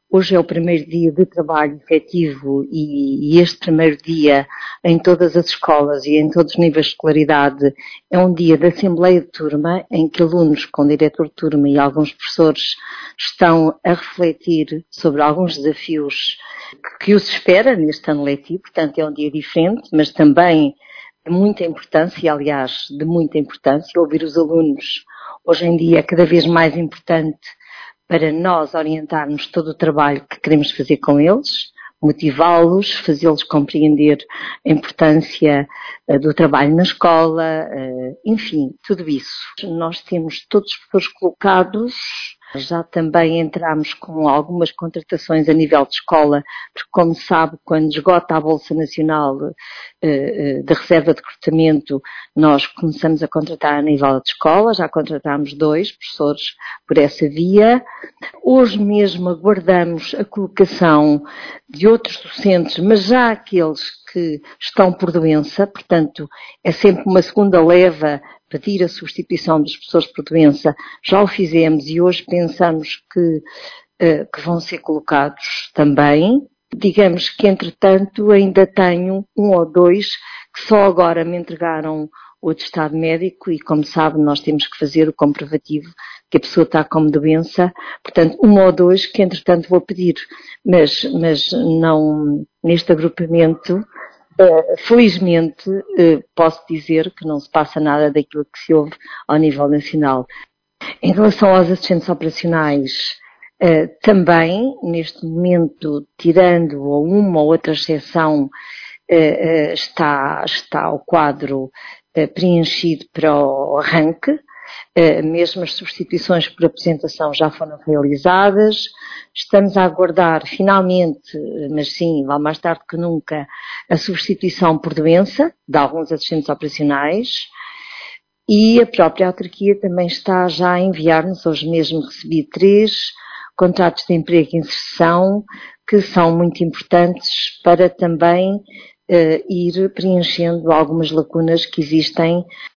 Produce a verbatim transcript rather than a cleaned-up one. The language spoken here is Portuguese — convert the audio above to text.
Hoje é o primeiro dia de trabalho efetivo e, e este primeiro dia em todas as escolas e em todos os níveis de escolaridade é um dia de assembleia de turma em que alunos com diretor de turma e alguns professores estão a refletir sobre alguns desafios que os espera neste ano letivo. Portanto, é um dia diferente, mas também de muita importância, e aliás, de muita importância, ouvir os alunos. Hoje em dia é cada vez mais importante para nós orientarmos todo o trabalho que queremos fazer com eles, motivá-los, fazê-los compreender a importância uh, do trabalho na escola, uh, enfim, tudo isso. Nós temos todos os professores colocados. Já também entramos com algumas contratações a nível de escola, porque, como sabe, quando esgota a Bolsa Nacional eh, da Reserva de Recrutamento, nós começamos a contratar a nível de escola, já contratámos dois professores por essa via. Hoje mesmo aguardamos a colocação de outros docentes, mas já aqueles que estão por doença, portanto, é sempre uma segunda leva pedir a substituição dos professores por doença. Já o fizemos e hoje pensamos que, uh, que vão ser colocados também. Digamos que, entretanto, ainda tenho um ou dois que só agora me entregaram o atestado médico e, como sabe, nós temos que fazer o comprovativo que a pessoa está com doença. Portanto, um ou dois que, entretanto, vou pedir. Mas, mas não, neste agrupamento, Uh, felizmente, uh, posso dizer que não se passa nada daquilo que se ouve ao nível nacional. Em relação aos assistentes operacionais, uh, também, neste momento, tirando uma ou outra exceção, uh, uh, está, está o quadro uh, preenchido para o arranque. Uh, mesmo as substituições por apresentação já foram realizadas. Estamos a aguardar, finalmente, mas sim, lá mais tarde que nunca, a substituição por doença de alguns assistentes operacionais e a própria autarquia também está já a enviar-nos, hoje mesmo recebi três contratos de emprego e inserção que são muito importantes para também uh, ir preenchendo algumas lacunas que existem